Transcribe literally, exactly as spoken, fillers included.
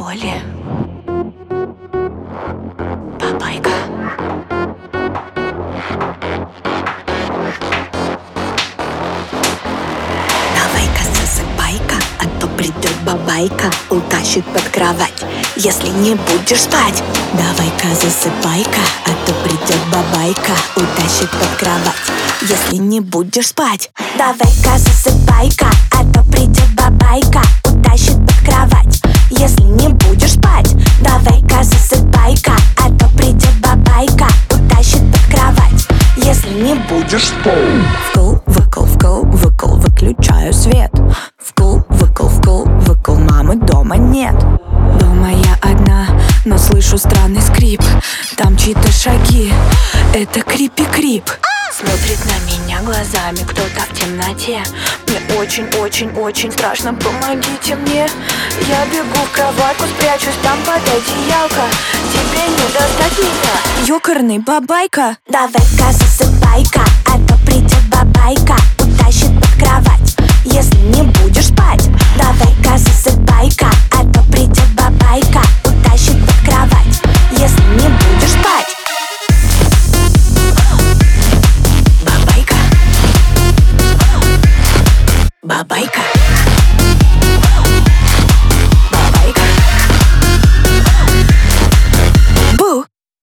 ли? Бабайка. Давай-ка засыпай-ка, а то придет бабайка, утащит под кровать, если не будешь спать. Давай-ка засыпай-ка, а то придет бабайка, утащит под кровать, если не будешь спать. Давай-ка засыпай-ка, а то придет бабайка, утащит под кровать, если не будешь спать. Давай-ка засыпай-ка, а то придет бабайка, утащит под кровать, если не будешь спать. Вкл, выкл, вкл, выкл, выключаю свет. Вкл, выкл, вкл, выкл, мамы дома нет. Дома я одна, но слышу странный скрип. Там чьи-то шаги, это крипи-крип. Смотрит на меня глазами кто-то в темноте. Мне очень-очень-очень страшно, помогите мне. Я бегу в кроватку, спрячусь там под одеялко. Тебе не достать меня, ёкарный бабайка. Давай-ка засыпай-ка, а то придет бабайка, утащит под кровать, если не будешь спать. Давай-ка засыпай-ка, а то придет бабайка, утащит под кровать, если не будешь спать. Бабайка.